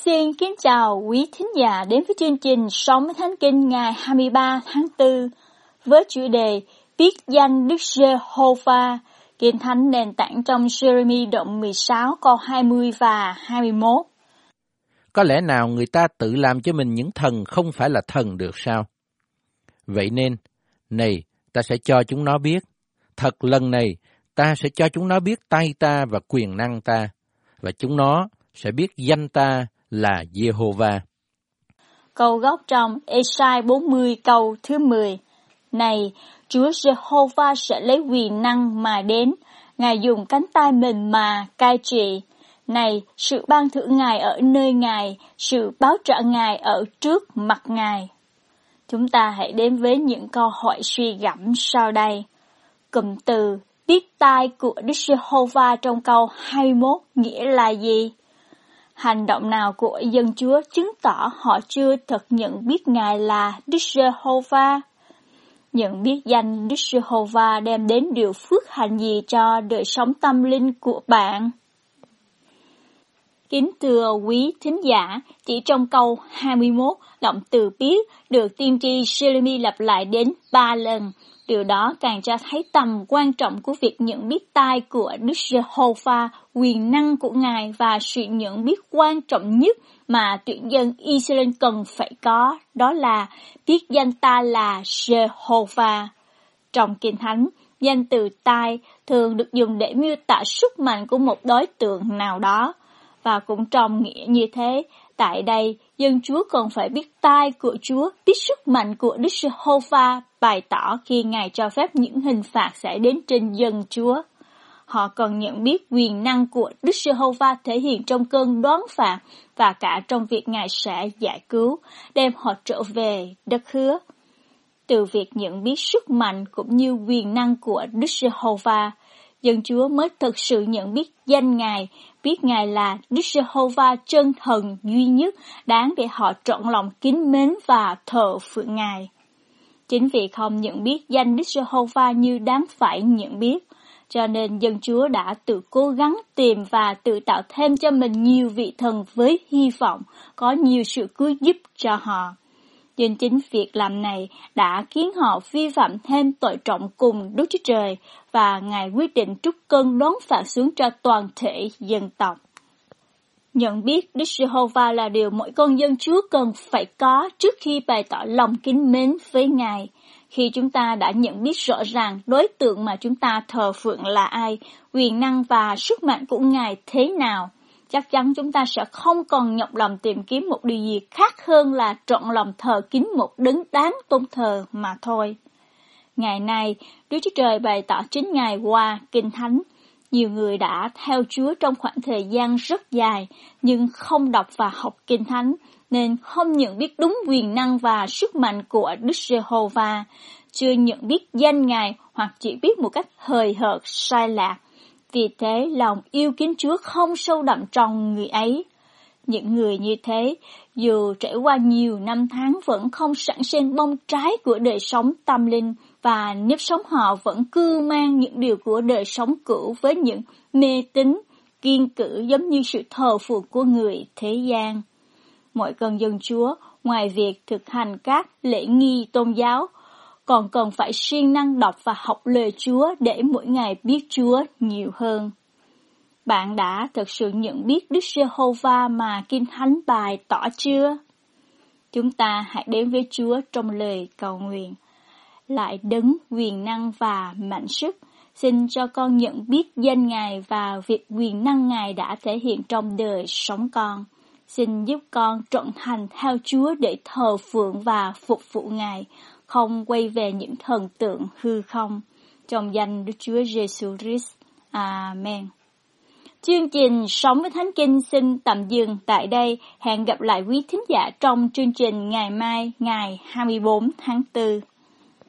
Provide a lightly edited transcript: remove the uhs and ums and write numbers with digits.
Xin kính chào quý thính giả đến với chương trình Sống với Thánh Kinh ngày 23 tháng 4 với chủ đề Biết danh Đức Giê-hô-va. Kinh Thánh nền tảng trong Giê-rê-mi đoạn 16 câu 20 và 21. Có lẽ nào người ta tự làm cho mình những thần không phải là thần được sao? Vậy nên, này, ta sẽ cho chúng nó biết. Thật lần này, ta sẽ cho chúng nó biết tay ta và quyền năng ta, và chúng nó sẽ biết danh ta là Giê-hô-va. Câu gốc trong Ê-sai 40 câu thứ 10. Này, Chúa Giê-hô-va sẽ lấy quyền năng mà đến, Ngài dùng cánh tay mình mà cai trị. Này, sự ban thưởng Ngài ở nơi Ngài, sự báo trả Ngài ở trước mặt Ngài. Chúng ta hãy đến với những câu hỏi suy gẫm sau đây. Cụm từ biết tai của Đức Giê-hô-va trong câu 21 nghĩa là gì? Hành động nào của dân Chúa chứng tỏ họ chưa thật nhận biết Ngài là Đức Giê-hô-va? Nhận biết danh Đức Giê-hô-va đem đến điều phước hạnh gì cho đời sống tâm linh của bạn? Kính thưa quý thính giả, chỉ trong câu 21, động từ biết được tiên tri Giê-rê-mi lặp lại đến 3 lần. Điều đó càng cho thấy tầm quan trọng của việc nhận biết tai của Đức Giê-hô-va, quyền năng của Ngài và sự nhận biết quan trọng nhất mà tuyển dân Israel cần phải có, đó là biết danh ta là Giê-hô-va. Trong Kinh Thánh, danh từ tai thường được dùng để miêu tả sức mạnh của một đối tượng nào đó. Và cũng trong nghĩa như thế, tại đây, dân Chúa cần phải biết tai của Chúa, biết sức mạnh của Đức Giê-hô-va, bày tỏ khi Ngài cho phép những hình phạt sẽ đến trên dân Chúa. Họ cần nhận biết quyền năng của Đức Giê-hô-va thể hiện trong cơn đoán phạt và cả trong việc Ngài sẽ giải cứu, đem họ trở về đất hứa. Từ việc nhận biết sức mạnh cũng như quyền năng của Đức Giê-hô-va, dân Chúa mới thực sự nhận biết danh Ngài, biết Ngài là Đức Giê-hô-va chân thần duy nhất, đáng để họ trọn lòng kính mến và thờ phượng Ngài. Chính vì không nhận biết danh Đức Giê-hô-va như đáng phải nhận biết, cho nên dân Chúa đã tự cố gắng tìm và tự tạo thêm cho mình nhiều vị thần với hy vọng có nhiều sự cứu giúp cho họ. Nhưng chính việc làm này đã khiến họ vi phạm thêm tội trọng cùng Đức Chúa Trời và Ngài quyết định trút cơn đoán phạt xuống cho toàn thể dân tộc. Nhận biết Đức Giê-hô-va là điều mỗi con dân Chúa cần phải có trước khi bày tỏ lòng kính mến với Ngài. Khi chúng ta đã nhận biết rõ ràng đối tượng mà chúng ta thờ phượng là ai, quyền năng và sức mạnh của Ngài thế nào, chắc chắn chúng ta sẽ không còn nhọc lòng tìm kiếm một điều gì khác hơn là trọn lòng thờ kính một đấng đáng tôn thờ mà thôi. Ngày nay, Đức Chúa Trời bày tỏ chính Ngài qua Kinh Thánh. Nhiều người đã theo Chúa trong khoảng thời gian rất dài, nhưng không đọc và học Kinh Thánh, nên không nhận biết đúng quyền năng và sức mạnh của Đức Giê-hô-va, chưa nhận biết danh Ngài hoặc chỉ biết một cách hời hợt sai lạc. Vì thế, lòng yêu kính Chúa không sâu đậm trong người ấy. Những người như thế, dù trải qua nhiều năm tháng vẫn không sẵn sen bông trái của đời sống tâm linh, và nếp sống họ vẫn cưu mang những điều của đời sống cũ với những mê tín, kiêng cữ giống như sự thờ phượng của người thế gian. Mỗi con dân Chúa, ngoài việc thực hành các lễ nghi tôn giáo, còn cần phải siêng năng đọc và học lời Chúa để mỗi ngày biết Chúa nhiều hơn. Bạn đã thực sự nhận biết Đức Giê-hô-va mà Kinh Thánh bày tỏ chưa? Chúng ta hãy đến với Chúa trong lời cầu nguyện. Lại đấng quyền năng và mạnh sức, xin cho con nhận biết danh Ngài và việc quyền năng Ngài đã thể hiện trong đời sống con. Xin giúp con trọn thành theo Chúa để thờ phượng và phục vụ Ngài, không quay về những thần tượng hư không. Trong danh Đức Chúa Giêsu Christ. Amen. Chương trình Sống với Thánh Kinh xin tạm dừng tại đây. Hẹn gặp lại quý thính giả trong chương trình ngày mai, ngày 24 tháng 4.